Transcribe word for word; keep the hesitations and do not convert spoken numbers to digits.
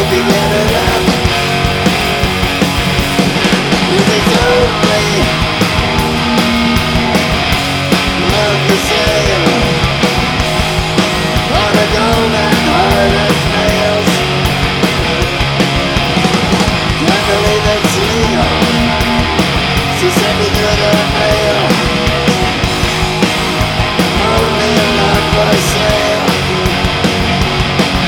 you get it up. They told me love the same on a golden hard as nails. Can't believe it's legal. She sent me to the mail.